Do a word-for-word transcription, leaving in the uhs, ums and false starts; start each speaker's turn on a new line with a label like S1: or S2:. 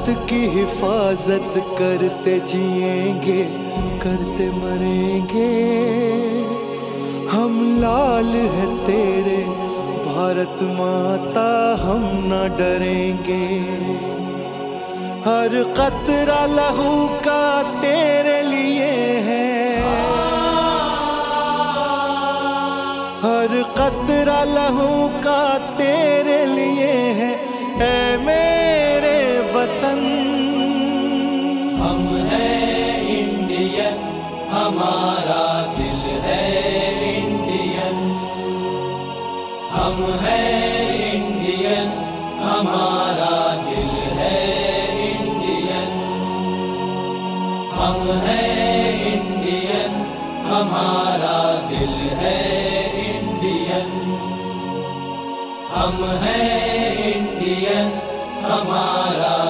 S1: की हिफाजत करते जिएंगे, करते मरेंगे। हम लाल है तेरे भारत माता, हम न डरेंगे। हर कतरा लहू का तेरे लिए है, हर कतरा लहू का तेरे लिए है। ऐ मेरे वतन,
S2: हम हैं इंडियन, हमारा दिल है इंडियन। हम हैं इंडियन, हमारा दिल है इंडियन। हम हैं इंडियन, हमारा दिल है इंडियन। हम हैं इंडियन, हमारा